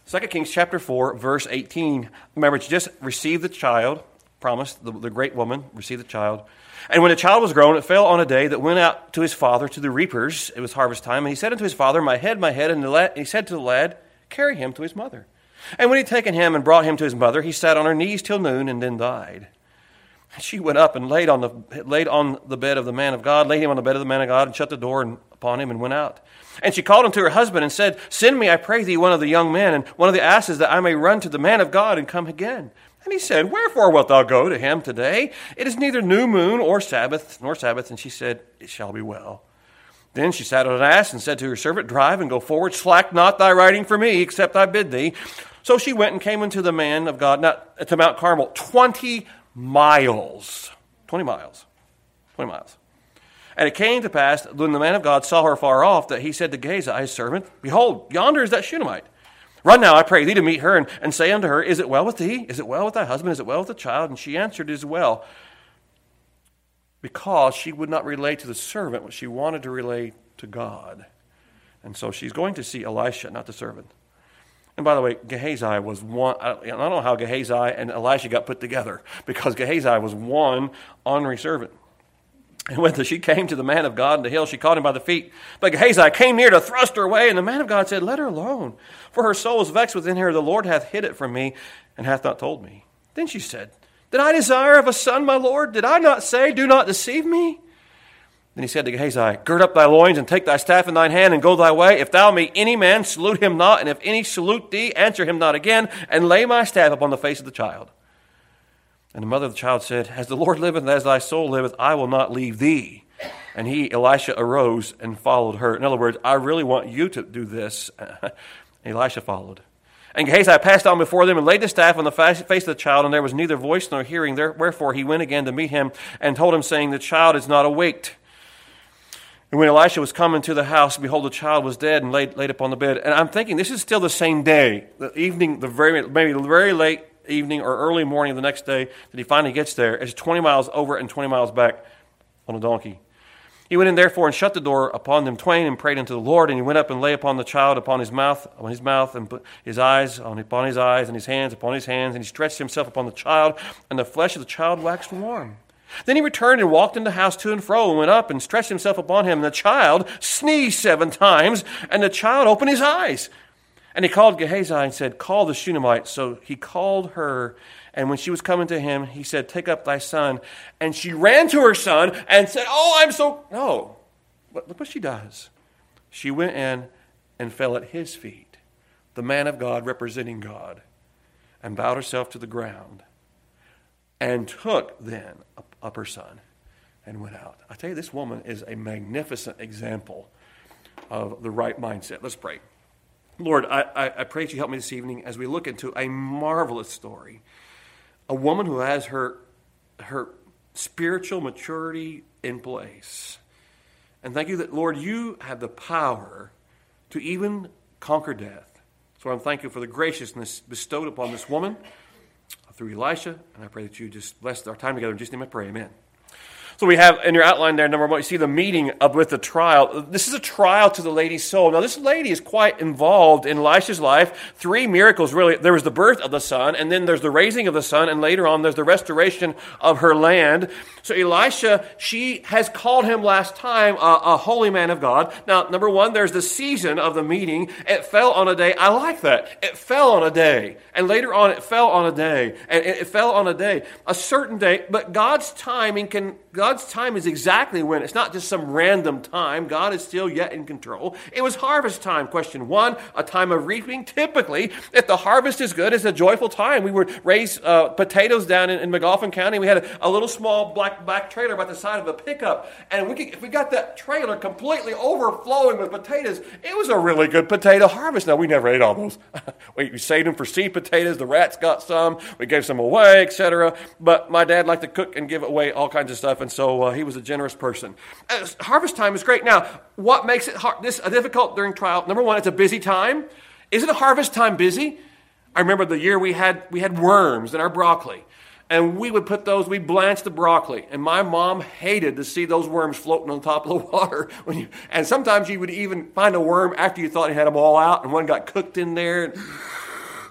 2 Kings chapter 4, verse 18. Remember, she just received the child, promised, the great woman received the child. And when the child was grown, it fell on a day that went out to his father to the reapers. It was harvest time. And he said unto his father, my head. And he said to the lad, carry him to his mother. And when he had taken him and brought him to his mother, he sat on her knees till noon and then died. And she went up and laid on the bed of the man of God, laid him on the bed of the man of God, and shut the door upon him and went out. And she called unto her husband and said, send me, I pray thee, one of the young men and one of the asses, that I may run to the man of God and come again. And he said, wherefore wilt thou go to him today? It is neither new moon nor Sabbath. And she said, it shall be well. Then she sat on an ass and said to her servant, drive and go forward. Slack not thy riding for me, except I bid thee. So she went and came unto the man of God, to Mount Carmel, 20 miles. 20 miles. 20 miles. And it came to pass, when the man of God saw her far off, that he said to Gehazi, his servant, behold, yonder is that Shunammite. Run now, I pray thee, to meet her, and say unto her, is it well with thee? Is it well with thy husband? Is it well with the child? And she answered, it is well. Because she would not relay to the servant what she wanted to relay to God. And so she's going to see Elisha, not the servant. And by the way, Gehazi was one. I don't know how Gehazi and Elisha got put together, because Gehazi was one honorary servant. And when she came to the man of God in the hill, she caught him by the feet. But Gehazi came near to thrust her away, and the man of God said, let her alone, for her soul is vexed within her. The Lord hath hid it from me, and hath not told me. Then she said, did I desire of a son, my Lord? Did I not say, do not deceive me? Then he said to Gehazi, gird up thy loins, and take thy staff in thine hand, and go thy way. If thou meet any man, salute him not, and if any salute thee, answer him not again, and lay my staff upon the face of the child. And the mother of the child said, as the Lord liveth, and as thy soul liveth, I will not leave thee. And Elisha, arose and followed her. In other words, I really want you to do this. Elisha followed. And Gehazi passed on before them and laid the staff on the face of the child, and there was neither voice nor hearing. Wherefore he went again to meet him and told him, saying, the child is not awaked. And when Elisha was come into the house, behold, the child was dead and laid upon the bed. And I'm thinking, this is still the same day, the evening, maybe the very late evening or early morning of the next day that he finally gets there. It's 20 miles over and 20 miles back on a donkey. He went in therefore and shut the door upon them twain and prayed unto the Lord. And he went up and lay upon the child upon his mouth, and put his eyes upon his eyes, and his hands upon his hands. And he stretched himself upon the child, and the flesh of the child waxed warm. Then he returned and walked in the house to and fro, and went up and stretched himself upon him. And the child sneezed 7 times, and the child opened his eyes. And he called Gehazi and said, call the Shunammite. So he called her, and when she was coming to him, he said, take up thy son. And she ran to her son and said, no. Look what she does. She went in and fell at his feet, the man of God representing God, and bowed herself to the ground, and took then up her son and went out. I tell you, this woman is a magnificent example of the right mindset. Let's pray. Lord, I pray that you help me this evening as we look into a marvelous story. A woman who has her spiritual maturity in place. And thank you that, Lord, you have the power to even conquer death. So I'm thankful for the graciousness bestowed upon this woman through Elisha. And I pray that you just bless our time together. In Jesus' name I pray, amen. So we have in your outline there, number one, you see the meeting with the trial. This is a trial to the lady's soul. Now, this lady is quite involved in Elisha's life. 3 miracles, really. There was the birth of the son, and then there's the raising of the son, and later on there's the restoration of her land. So Elisha, she has called him last time a holy man of God. Now, number one, there's the season of the meeting. It fell on a day. I like that. It fell on a day. And later on, it fell on a day. And it fell on a day, a certain day. But God's time is exactly when. It's not just some random time. God is still yet in control. It was harvest time, question 1, a time of reaping. Typically, if the harvest is good, it's a joyful time. We would raise potatoes down in McGoffin County. We had a little small black trailer by the side of a pickup. And if we got that trailer completely overflowing with potatoes, it was a really good potato harvest. Now, we never ate all those. We saved them for seed potatoes. The rats got some. We gave some away, etc. But my dad liked to cook and give away all kinds of stuff. And so he was a generous person. Harvest time is great. Now, what makes it difficult during trial? Number one, it's a busy time. Isn't a harvest time busy? I remember the year we had worms in our broccoli. And we blanched the broccoli. And my mom hated to see those worms floating on top of the water. And sometimes you would even find a worm after you thought you had them all out, and one got cooked in there.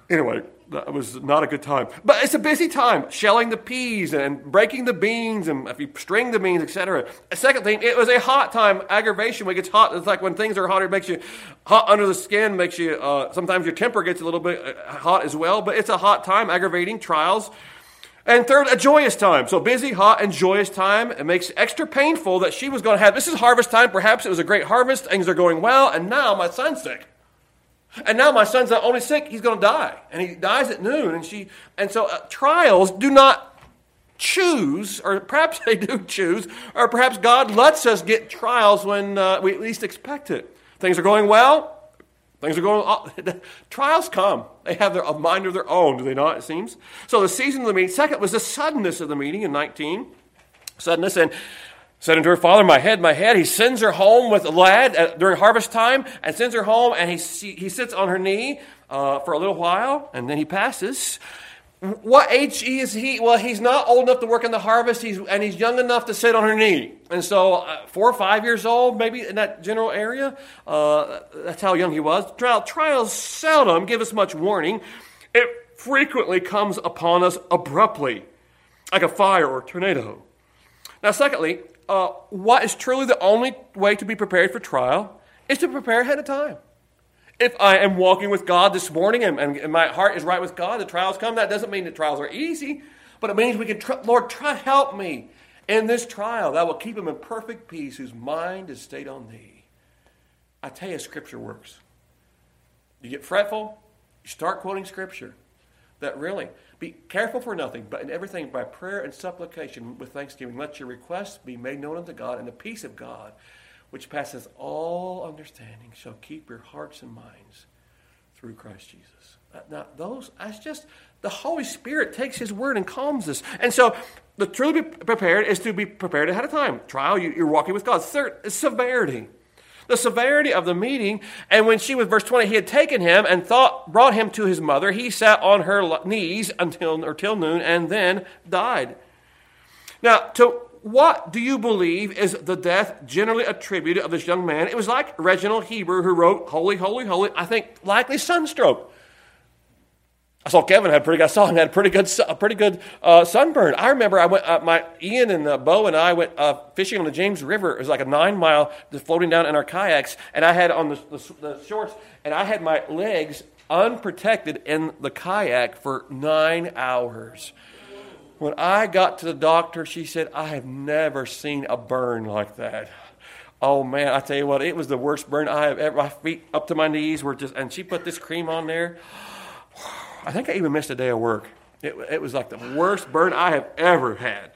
Anyway, that was not a good time. But it's a busy time, shelling the peas and breaking the beans, and if you string the beans, etc. A second thing, it was a hot time. Aggravation, when it gets hot, it's like when things are hotter, it makes you hot under the skin, makes you, sometimes your temper gets a little bit hot as well, but it's a hot time, aggravating, trials. And third, a joyous time. So busy, hot, and joyous time. It makes it extra painful that she was going to have, this is harvest time, perhaps it was a great harvest, things are going well, and now my son's sick. And now my son's not only sick, he's going to die. And he dies at noon. And so trials do not choose, or perhaps they do choose, or perhaps God lets us get trials when we least expect it. Things are going well. Things are going. Trials come. They have a mind of their own, do they not, it seems? So the season of the meeting. Second was the suddenness of the meeting in 19. Suddenness, and said unto her, Father, my head, my head. He sends her home with a lad during harvest time, and sends her home, and he sits on her knee for a little while, and then he passes. What age is he? Well, he's not old enough to work in the harvest, and he's young enough to sit on her knee. And so 4 or 5 years old, maybe in that general area, that's how young he was. Trials seldom give us much warning. It frequently comes upon us abruptly, like a fire or tornado. Now, secondly, what is truly the only way to be prepared for trial is to prepare ahead of time. If I am walking with God this morning and my heart is right with God, the trials come. That doesn't mean that trials are easy, but it means we can, Lord, help me in this trial. That will keep him in perfect peace whose mind is stayed on thee. I tell you, Scripture works. You get fretful, you start quoting Scripture. That really, be careful for nothing, but in everything by prayer and supplication with thanksgiving, let your requests be made known unto God, and the peace of God, which passes all understanding, shall keep your hearts and minds through Christ Jesus. Now, that's just, the Holy Spirit takes His word and calms us. And so, the truly be prepared is to be prepared ahead of time. Trial, you're walking with God. Third is severity. The severity of the meeting, and when she was, verse 20, he had taken him and brought him to his mother. He sat on her knees till noon, and then died. Now, what do you believe is the death generally attributed of this young man? It was like Reginald Heber, who wrote, Holy, holy, holy. I think likely sunstroke. I saw Kevin had a pretty good sunburn. I remember I went, Ian and Bo and I went fishing on the James River. It was like a 9-mile, just floating down in our kayaks, and I had on the shorts, and I had my legs unprotected in the kayak for 9 hours. When I got to the doctor, she said, I have never seen a burn like that. Oh, man, I tell you what, it was the worst burn I have ever. My feet up to my knees were just, and she put this cream on there. I think I even missed a day of work. It was like the worst burn I have ever had.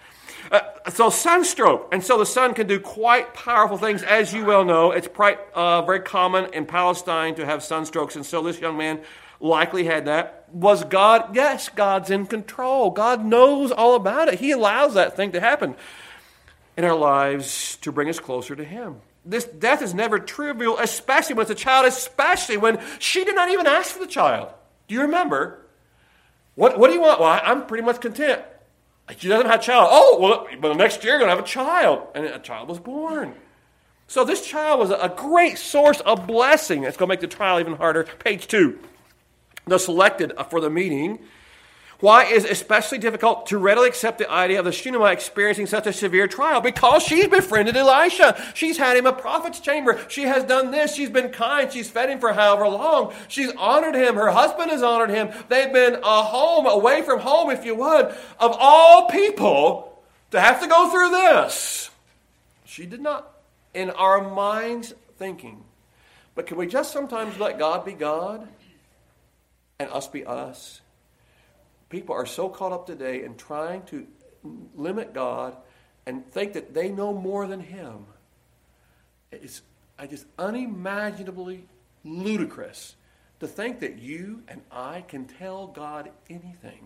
So sunstroke. And so the sun can do quite powerful things. As you well know, it's very common in Palestine to have sunstrokes. And so this young man likely had that. Was God? Yes, God's in control. God knows all about it. He allows that thing to happen in our lives to bring us closer to Him. This death is never trivial, especially when it's a child, especially when she did not even ask for the child. Do you remember? What do you want? Well, I'm pretty much content. She doesn't have a child. Oh, well, but the next year you're going to have a child. And a child was born. So this child was a great source of blessing. It's going to make the trial even harder. Page 2. The selected for the meeting. Why is it especially difficult to readily accept the idea of the Shunammite experiencing such a severe trial? Because she's befriended Elisha. She's had him a prophet's chamber. She has done this. She's been kind. She's fed him for however long. She's honored him. Her husband has honored him. They've been away from home, if you would. Of all people to have to go through this. She did not, in our minds, thinking. But can we just sometimes let God be God and us be us? People are so caught up today in trying to limit God and think that they know more than Him. It's just unimaginably ludicrous to think that you and I can tell God anything.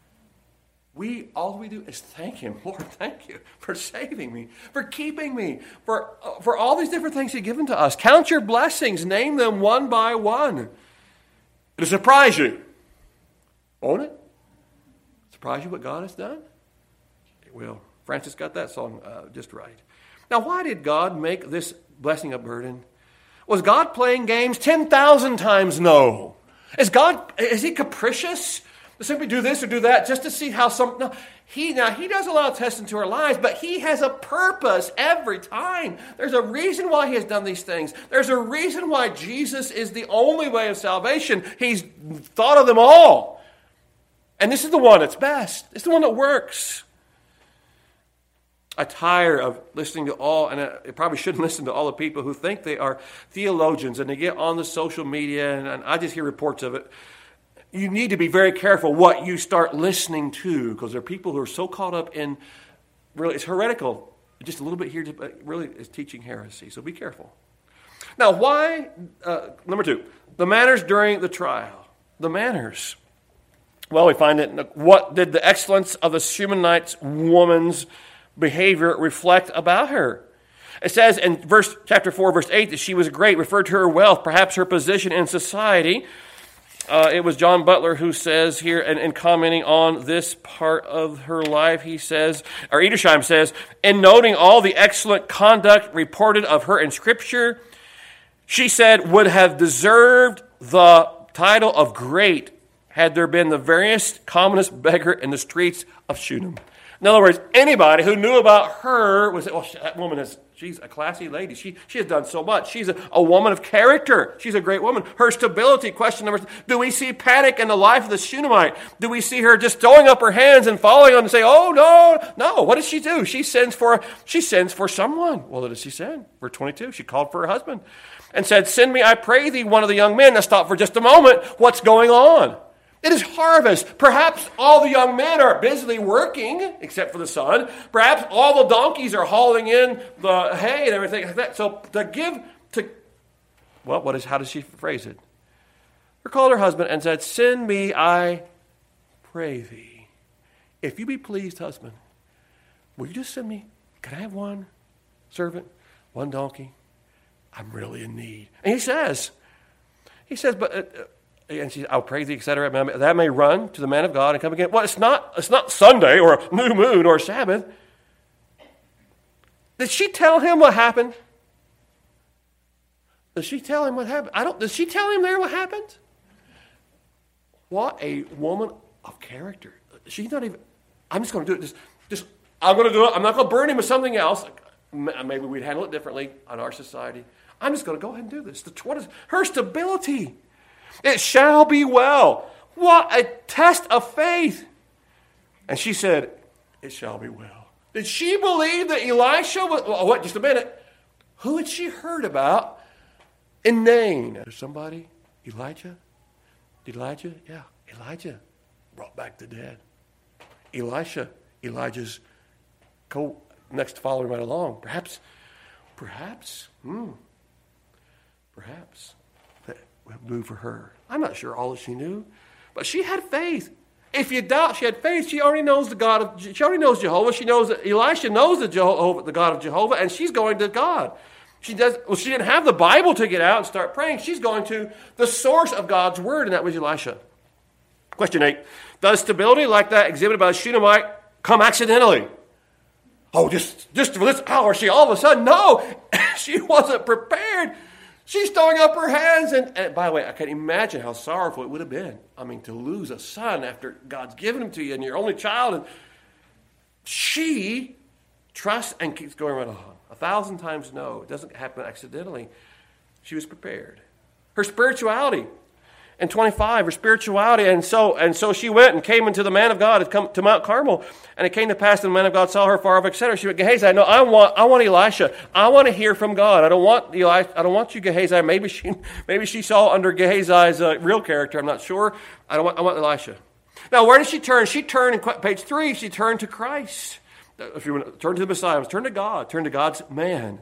All we do is thank Him. Lord, thank you for saving me, for keeping me, for all these different things You've given to us. Count your blessings. Name them one by one. It'll surprise you. Won't it? Surprise you what God has done? It will. Francis got that song just right. Now, why did God make this blessing a burden? Was God playing games? 10,000 times no. Is he capricious to simply do this or do that just to see how some... No, he does allow tests into our lives, but he has a purpose every time. There's a reason why he has done these things. There's a reason why Jesus is the only way of salvation. He's thought of them all. And this is the one that's best. It's the one that works. I tire of listening to all, and I probably shouldn't listen to all the people who think they are theologians, and they get on the social media, and I just hear reports of it. You need to be very careful what you start listening to, because there are people who are so caught up in, really, it's heretical, just a little bit here, but really is teaching heresy, so be careful. Now, why, number 2, the manners during the trial. The manners. Well, we find it, what did the excellence of the Shunammite woman's behavior reflect about her? It says in chapter 4, verse 8, that she was great, referred to her wealth, perhaps her position in society. It was John Butler who says here, and commenting on this part of her life, he says, or Edersheim says, in noting all the excellent conduct reported of her in Scripture, she said, would have deserved the title of great had there been the veriest, commonest beggar in the streets of Shunem. In other words, anybody who knew about her would say, well, that woman she's a classy lady. She has done so much. She's a woman of character. She's a great woman. Her stability, question number 3. Do we see panic in the life of the Shunammite? Do we see her just throwing up her hands and falling on and say, oh, no, no. What does she do? She sends for someone. Well, what does she send? Verse 22, she called for her husband and said, send me, I pray thee, one of the young men. Now stop for just a moment. What's going on? It is harvest. Perhaps all the young men are busily working, except for the son. Perhaps all the donkeys are hauling in the hay and everything like that. So how does she phrase it? She called her husband and said, send me, I pray thee. If you be pleased, husband, will you just send me, can I have one servant, one donkey? I'm really in need. And he says, but... and she, I'll pray thee, etc. That may run to the man of God and come again. Well, it's not Sunday or a new moon or Sabbath. Did she tell him what happened? Does she tell him what happened? Does she tell him there what happened? What a woman of character. She's not even, I'm just going to do it. Just I'm going to do it. I'm not going to burn him with something else. Maybe we'd handle it differently on our society. I'm just going to go ahead and do this. What is her stability? It shall be well. What a test of faith. And she said, it shall be well. Did she believe that Elisha was... Oh, wait, just a minute. Who had she heard about in Nain? There's somebody? Elijah? Yeah, Elijah brought back the dead. Elijah's next following right along. Perhaps. Move for her. I'm not sure all that she knew, but she had faith. If you doubt she had faith, she already knows she already knows Jehovah. She knows that Elisha knows the God of Jehovah, and she's going to God. She didn't have the Bible to get out and start praying. She's going to the source of God's word, and that was Elisha. Question 8. Does stability like that exhibited by the Shunammite come accidentally? Oh, just for this hour, she all of a sudden, no, she wasn't prepared. She's throwing up her hands. And by the way, I can imagine how sorrowful it would have been. I mean, to lose a son after God's given him to you and your only child. And she trusts and keeps going right on. 1,000 times no. It doesn't happen accidentally. She was prepared. Her spirituality. In 25, her spirituality. And so she went and came into the man of God, had come to Mount Carmel. And it came to pass that the man of God saw her far off, etc. She went, Gehazi, no, I want Elisha. I want to hear from God. I don't want you, Gehazi. Maybe she saw under Gehazi's real character. I'm not sure. I want Elisha. Now, where did she turn? She turned in page 3. She turned to Christ. If you want to turn to the Messiah, turn to God. Turn to God's man.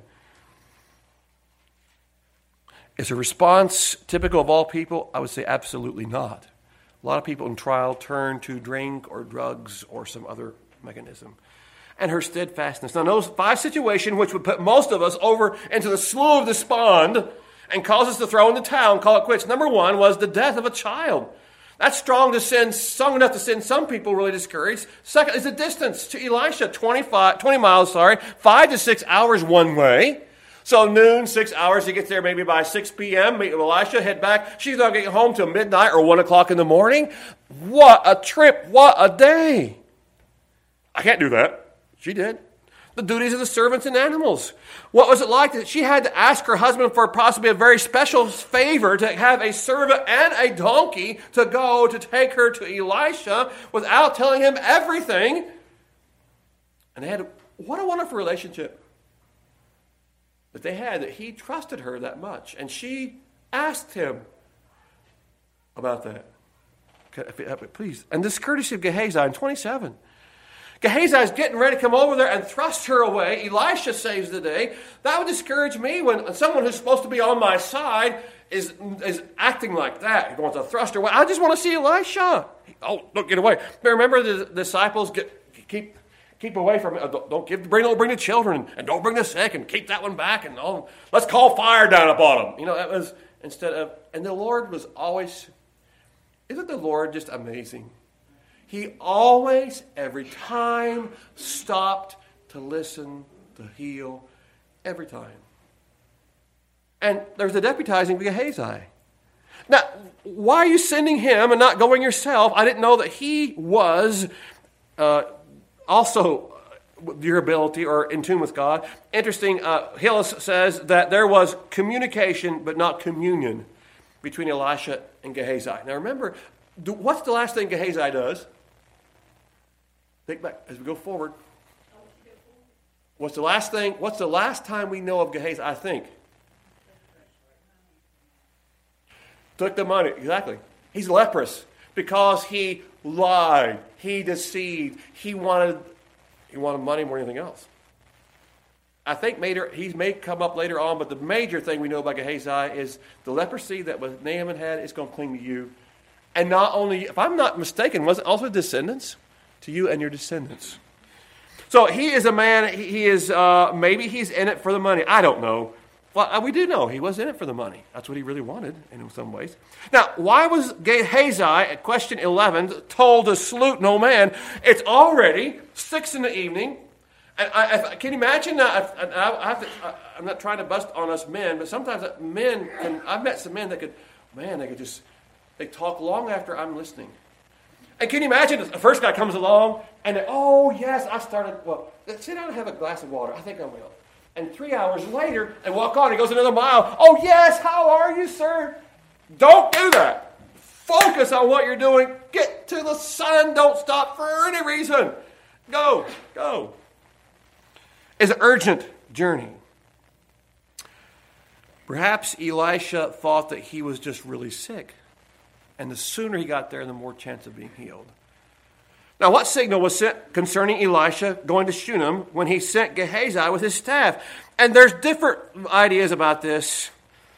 Is a response typical of all people? I would say absolutely not. A lot of people in trial turn to drink or drugs or some other mechanism. And her steadfastness. Now, those 5 situations which would put most of us over into the slough of despond and cause us to throw in the towel and call it quits. Number 1 was the death of a child. That's strong enough to send some people really discouraged. Second is the distance to Elisha, 20 miles, 5 to 6 hours one way. So noon, 6 hours, he gets there maybe by 6 p.m., meet with Elisha, head back. She's not getting home till midnight or 1 o'clock in the morning. What a trip, what a day. I can't do that. She did. The duties of the servants and animals. What was it like that she had to ask her husband for possibly a very special favor to have a servant and a donkey to go to take her to Elisha without telling him everything? And they had, what a wonderful relationship that they had, that he trusted her that much. And she asked him about that. Please. And this courtesy of Gehazi in 27. Gehazi is getting ready to come over there and thrust her away. Elisha saves the day. That would discourage me when someone who's supposed to be on my side is acting like that. He wants to thrust her away. I just want to see Elisha. Oh, don't get away. But remember the disciples, keep away from it. Don't bring the children, and don't bring the sick, and keep that one back, and let's call fire down upon them. That was instead of, and the Lord was always, isn't the Lord just amazing? He always, every time, stopped to listen, to heal, every time. And there's the deputizing of Gehazi. Now, why are you sending him and not going yourself? I didn't know that he was also your ability or in tune with God. Interesting, Hillis says that there was communication but not communion between Elisha and Gehazi. Now remember, what's the last thing Gehazi does? Think back as we go forward. What's the last time we know of Gehazi, I think? Took the money, exactly. He's leprous because he lied, he deceived, he wanted money more than anything else. I think he may come up later on, but the major thing we know about Gehazi is the leprosy that Naaman had is going to cling to you. And not only, if I'm not mistaken, was it also descendants? To you and your descendants. So he is a man, he is, maybe he's in it for the money. I don't know. Well, we do know he was in it for the money. That's what he really wanted in some ways. Now, why was Gehazi, at question 11, told to salute no man? It's already 6 in the evening. And can you imagine? I'm not trying to bust on us men, but sometimes I've met some men that they talk long after I'm listening. And can you imagine the first guy comes along and sit down and have a glass of water. I think I will. And 3 hours later, they walk on, he goes another mile. Oh yes, how are you, sir? Don't do that. Focus on what you're doing. Get to the sun. Don't stop for any reason. Go. It's an urgent journey. Perhaps Elisha thought that he was just really sick. And the sooner he got there, the more chance of being healed. Now, what signal was sent concerning Elisha going to Shunem when he sent Gehazi with his staff? And there's different ideas about this.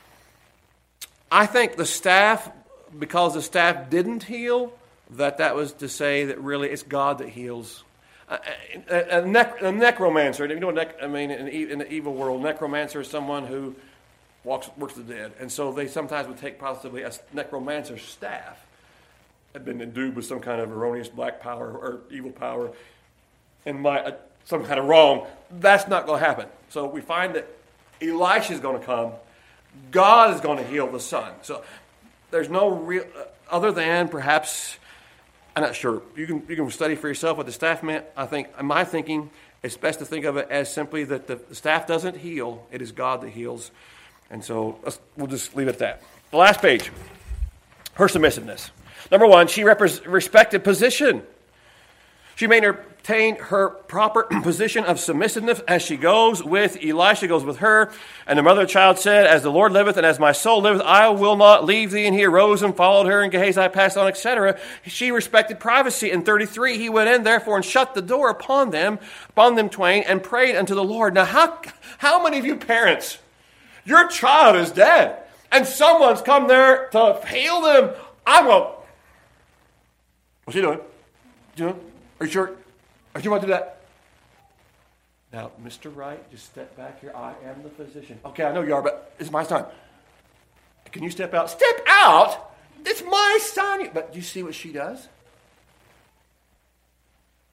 I think the staff, because the staff didn't heal, that was to say that really it's God that heals. A necromancer, you know in the evil world, necromancer is someone who works the dead. And so they sometimes would take possibly a necromancer's staff, had been endued with some kind of erroneous black power or evil power, and some kind of wrong. That's not going to happen. So we find that Elisha is going to come. God is going to heal the son. So there's no real, other than perhaps, I'm not sure. You can study for yourself what the staff meant. I think, in my thinking, it's best to think of it as simply that the staff doesn't heal. It is God that heals. And so we'll just leave it at that. The last page, her submissiveness. Number 1, she respected position. She maintained her proper position of submissiveness as she goes with Elisha, goes with her. And the mother of the child said, "As the Lord liveth and as my soul liveth, I will not leave thee." And he arose and followed her, and Gehazi passed on, etc. She respected privacy. In 33, he went in, therefore, and shut the door upon them twain, and prayed unto the Lord. Now, how many of you parents, your child is dead, and someone's come there to heal them? I'm going, what's he doing? Are you sure? Are you want to do that? Now, Mr. Wright, just step back here. I am the physician. Okay, I know you are, but it's my son. Can you step out? Step out? It's my son. But do you see what she does?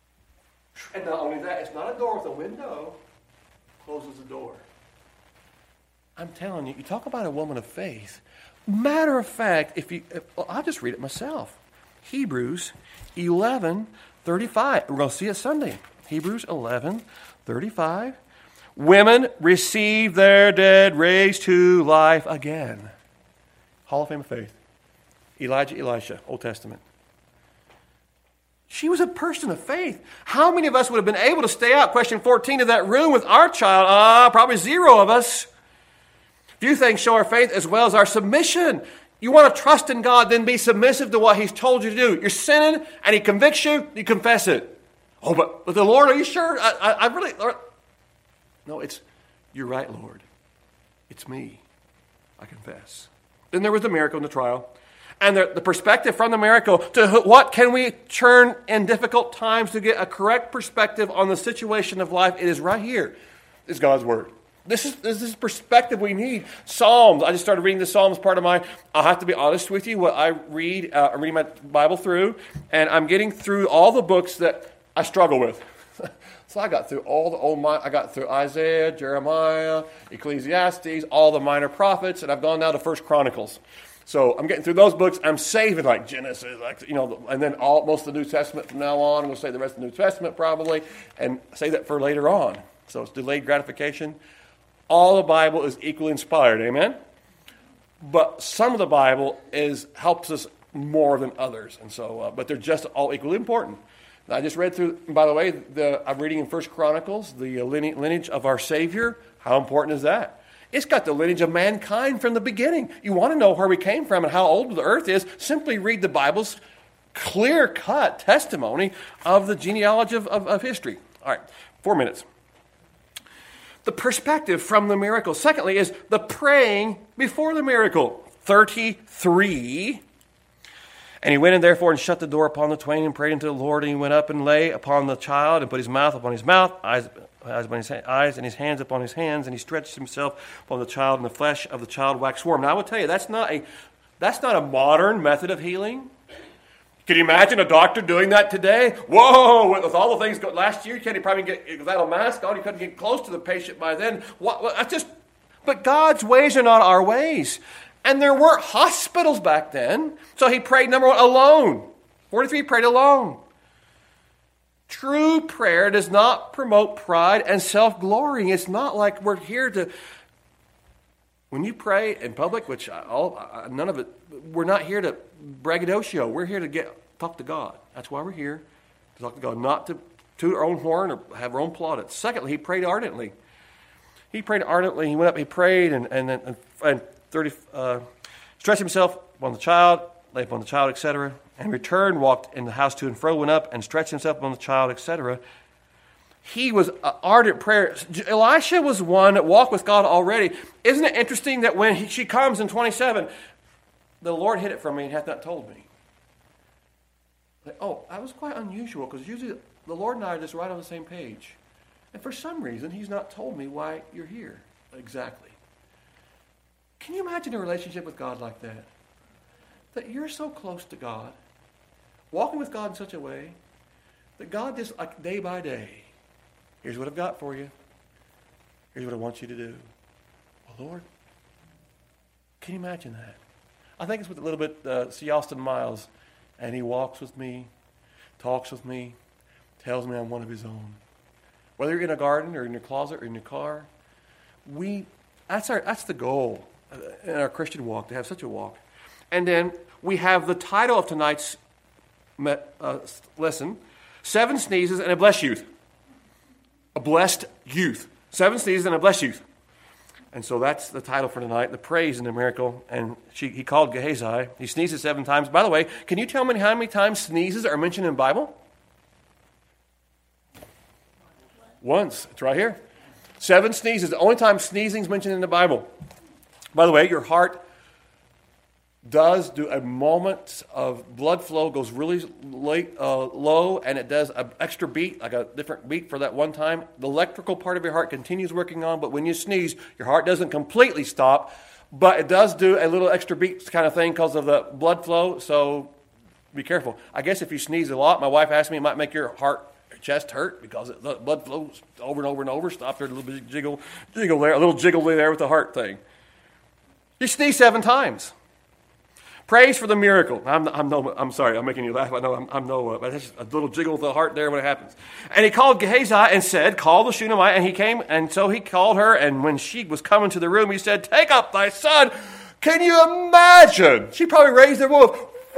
And not only that, it's not a door with a window. Closes the door. I'm telling you, you talk about a woman of faith. Matter of fact, I'll just read it myself. Hebrews 11:35. We're going to see it Sunday. Hebrews 11:35. Women receive their dead raised to life again. Hall of Fame of Faith. Elijah, Elisha, Old Testament. She was a person of faith. How many of us would have been able to stay out, question 14, of that room with our child? Probably zero of us. Few things show our faith as well as our submission. You want to trust in God, then be submissive to what He's told you to do. You're sinning, and He convicts you, you confess it. Oh, but the Lord, are you sure? I really... Lord. No, you're right, Lord. It's me. I confess. Then there was the miracle in the trial. And the perspective from the miracle to what can we turn in difficult times to get a correct perspective on the situation of life. It is right here. It's God's Word. This is perspective we need. Psalms. I just started reading the Psalms. I'll have to be honest with you. What I read, I'm reading my Bible through, and I'm getting through all the books that I struggle with. So I got through I got through Isaiah, Jeremiah, Ecclesiastes, all the minor prophets, and I've gone now to 1 Chronicles. So I'm getting through those books. I'm saving like Genesis, and then most of the New Testament from now on. I'm going to say the rest of the New Testament probably, and say that for later on. So it's delayed gratification. All the Bible is equally inspired, amen? But some of the Bible helps us more than others, and so but they're just all equally important. I just read through, by the way, I'm reading in 1 Chronicles, the lineage of our Savior. How important is that? It's got the lineage of mankind from the beginning. You want to know where we came from and how old the earth is, simply read the Bible's clear-cut testimony of the genealogy of history. All right, 4 minutes. The perspective from the miracle. Secondly is the praying before the miracle. 33. And he went in therefore and shut the door upon the twain and prayed unto the Lord. And he went up and lay upon the child and put his mouth upon his mouth, eyes upon his eyes, and his hands upon his hands. And he stretched himself upon the child, and the flesh of the child waxed warm. Now I will tell you, that's not a modern method of healing. Can you imagine a doctor doing that today? Whoa, with all the things last year, you can't probably get without a mask on. You couldn't get close to the patient by then. But God's ways are not our ways. And there weren't hospitals back then. So he prayed, number one, alone. 43 prayed alone. True prayer does not promote pride and self-glorying. It's not like we're here to... When you pray in public, which none of it, we're not here to braggadocio. We're here to talk to God. That's why we're here, to talk to God, not to toot our own horn or have our own plaudits. Secondly, he prayed ardently. He prayed ardently. He went up, he prayed, and stretched himself upon the child, lay upon the child, etc., and returned, walked in the house to and fro, went up and stretched himself upon the child, etc. He was ardent prayer. Elisha was one that walked with God already. Isn't it interesting that when she comes in 27, the Lord hid it from me and hath not told me? That was quite unusual, because usually the Lord and I are just right on the same page. And for some reason, he's not told me why you're here exactly. Can you imagine a relationship with God like that? That you're so close to God, walking with God in such a way that God just, like day by day, here's what I've got for you. Here's what I want you to do. Well, Lord, can you imagine that? I think it's with a little bit, C. Austin Miles, and he walks with me, talks with me, tells me I'm one of his own. Whether you're in a garden or in your closet or in your car, that's the goal in our Christian walk, to have such a walk. And then we have the title of tonight's lesson, 7 Sneezes and a Blessed Youth. A blessed youth. 7 sneezes and a blessed youth. And so that's the title for tonight, the praise and the miracle. And he called Gehazi. He sneezes 7 times. By the way, can you tell me how many times sneezes are mentioned in the Bible? Once. It's right here. 7 sneezes. The only time sneezing is mentioned in the Bible. By the way, your heart does do a moment of blood flow, goes really low, and it does an extra beat, like a different beat for that one time. The electrical part of your heart continues working on, but when you sneeze, your heart doesn't completely stop, but it does do a little extra beat kind of thing because of the blood flow, so be careful. I guess if you sneeze a lot, my wife asked me, it might make your chest hurt because the blood flows over and over and over. Stop there, a little bit jiggle there, a little jiggle there with the heart thing. She sneezed 7 times. Prays for the miracle. I'm sorry, I'm making you laugh. I know but that's just a little jiggle of the heart there when it happens. And he called Gehazi and said, call the Shunammite, and he came, and so he called her, and when she was coming to the room, he said, take up thy son. Can you imagine? She probably raised her voice.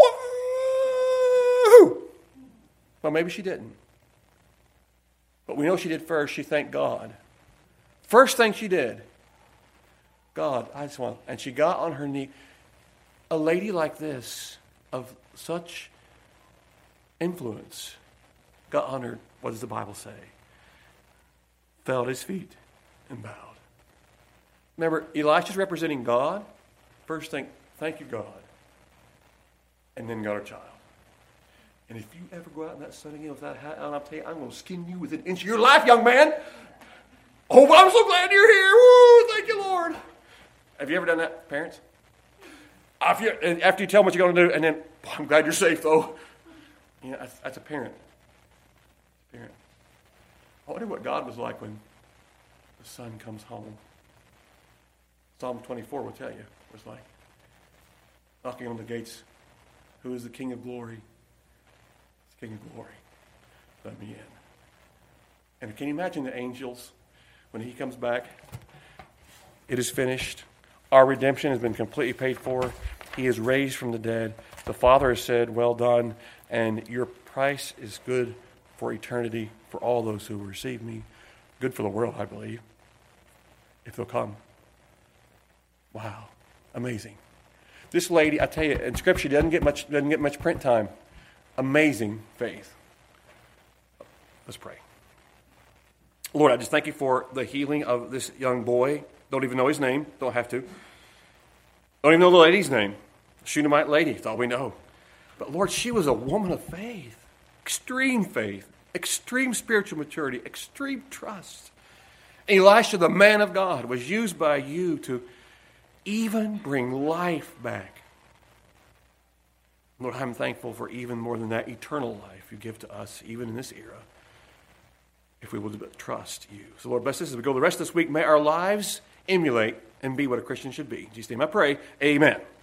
Woo! Well, maybe she didn't. But we know she did first. She thanked God. First thing she did, God, I just want, and she got on her knee. A lady like this, of such influence, got on her, what does the Bible say? Fell at his feet and bowed. Remember, Elisha's representing God. First thing, thank you, God. And then got her child. And if you ever go out in that sun again with that hat on, I'll tell you, I'm going to skin you within an inch of your life, young man. Oh, I'm so glad you're here. Woo, thank you, Lord. Have you ever done that, parents? After you tell them what you're going to do, and then, I'm glad you're safe, though. You know, that's a parent. I wonder what God was like when the son comes home. Psalm 24 will tell you what it's like. Knocking on the gates. Who is the King of glory? It's King of glory. Let me in. And can you imagine the angels when he comes back? It is finished. Our redemption has been completely paid for. He is raised from the dead. The Father has said, well done, and your price is good for eternity for all those who receive me. Good for the world, I believe, if they'll come. Wow, amazing. This lady, I tell you, in Scripture doesn't get much print time. Amazing faith. Let's pray. Lord, I just thank you for the healing of this young boy. Don't even know his name. Don't have to. Don't even know the lady's name. Shunammite lady. That's all we know. But Lord, she was a woman of faith. Extreme faith. Extreme spiritual maturity. Extreme trust. Elisha, the man of God, was used by you to even bring life back. Lord, I'm thankful for even more than that eternal life you give to us, even in this era, if we will trust you. So Lord, bless us as we go the rest of this week. May our lives emulate and be what a Christian should be. In Jesus' name I pray. Amen.